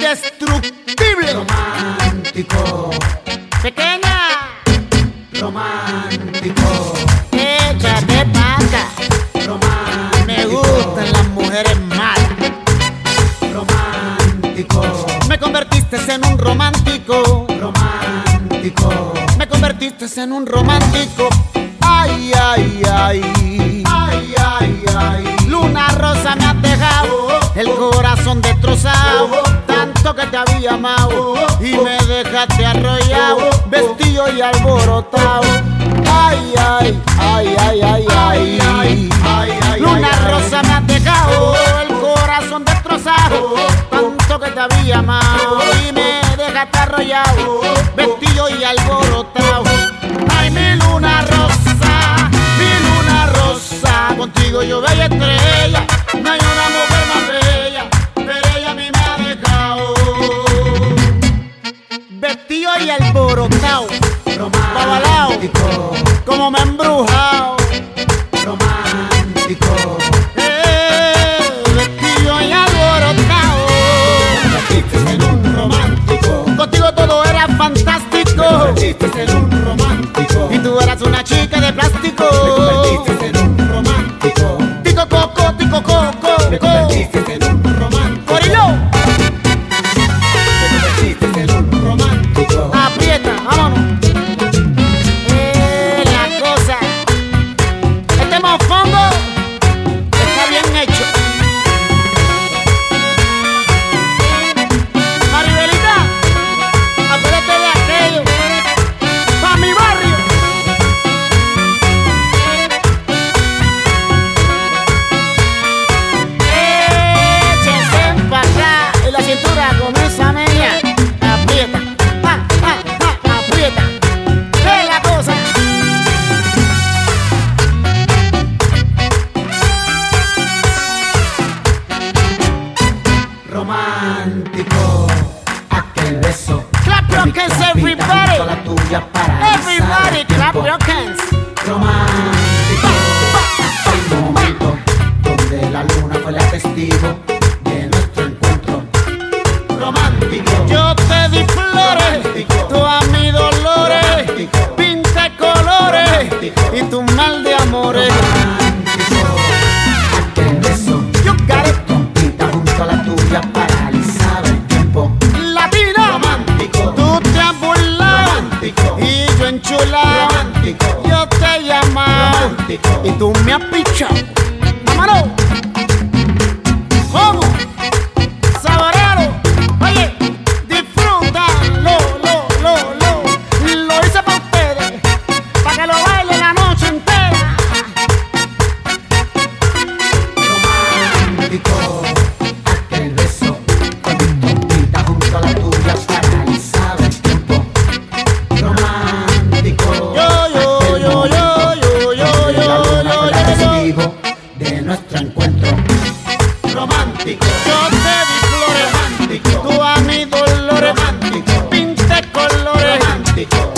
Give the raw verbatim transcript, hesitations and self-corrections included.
indestructible. Romántico, Pequeña, romántico, échate pa' acá. romántico. Me gustan las mujeres malas. Romántico, Me convertiste en un romántico. romántico, Me convertiste en un romántico. Ay, ay, ay. ay, ay, ay. Luna rosa me has dejado, el corazón destrozado, tanto que te había amado y me dejaste arrollado, vestido y alborotado. Ay, ay, ay, ay, ay, ay, ay, ay, ay, Luna ay, rosa me has dejado, el corazón destrozado, tanto que te había amado y me dejaste arrollado, vestido y alborotado. Ay, mi luna rosa, mi luna rosa, contigo yo bella estrella, no hay una mujer más bella, pero ella a mí me ha dejado vestido y alborotado, babalao, romántico, como me ha embrujado. romántico. Eh, vestido y alborotado. Convertiste en un romántico, Contigo todo era fantástico convertiste en un romántico, y tú eras una chica de plástico. me convertiste en un romántico, Tico coco, tico coco, me convertiste en un romántico, Corillo, me convertiste en un romántico. aprieta, vámonos. Eh, la cosa, este mofongo está bien hecho. Maribelita, acuérdate de aquello, pa' mi barrio. Échense pa' acá y la cintura con esa media. Aprieta, ah, ah, ah, aprieta. Es la cosa. Romántico, aquel beso. Clap your hands, everybody. La tuya para Everybody, clap your hands. Romántico, el momento donde la luna fue la testigo de nuestro encuentro. Romántico, Yo te di flores, tú a mis dolores, pinté colores y tu mal de amores. romántico, aquel beso. You got it. Compita junto a la tuya, paralizaba el tiempo. Latino, Romántico, tú te has burlado romántico, y yo enchulado. romántico, Yo te he llamado romántico. y tú me has pichado. ¡Vámonos! ¿Cómo? Saborealo. Oye, disfrútalo, lo, lo, lo. Lo hice para ustedes, para que lo bailen la noche entera. Romántico, aquel beso con mi trompita junto a la tuya paralizaba el tiempo. Romántico, Yo, yo, yo, yo, yo, yo, la yo, luna yo, fue la yo, yo. testigo de nuestro encuentro. Romántico, Yo te di flores, romántico, tú a mis dolores, romántico, pinté colores romántico.